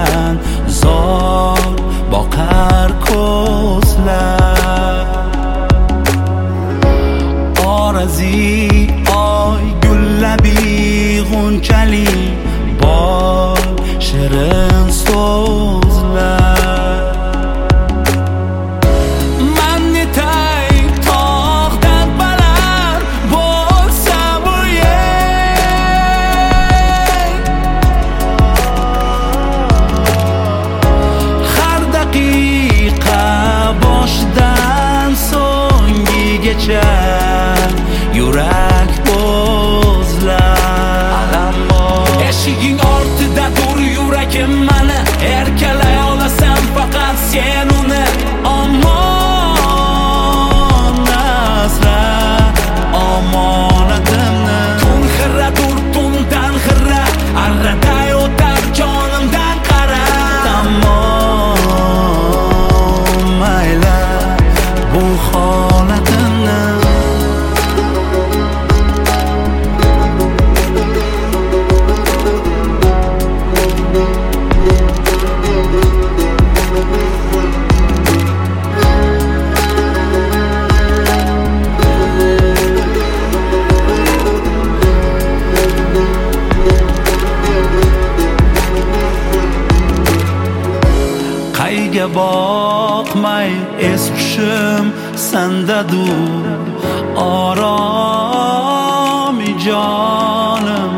bilan zor boqar ko'zlar. Orazi oy gullabi g'unchali bol shirin so'zlar. Man netay tog'dan baland bo'lsam u yer, har daqiqa boshdan so'ngigacha yurak bo'zlar. Eshiging ortida dur yuragim mani, erkalay olasan faqat sen uni. Omon asra omonatimni. Tun xira dur tundan xira, arraday o'tar jonimdan qara. Tamom mayla bu holatimni. Qayga boqmay es-hushim sandadur, oromi jonim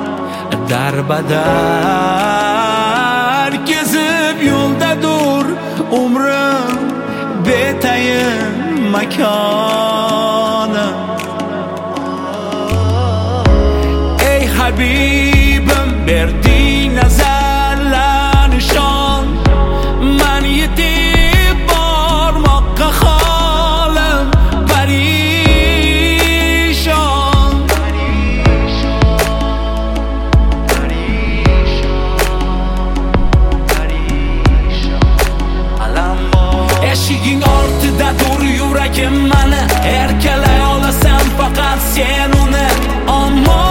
darbadar kezib yo'ldadur umrim, betayin makonim. Ey habibim, berding nazarlar nishon, man yetib bormoqqa holim parishon. Eshiging ortida dur yuragim mani, erkalay olasan faqat sen uni. Ammo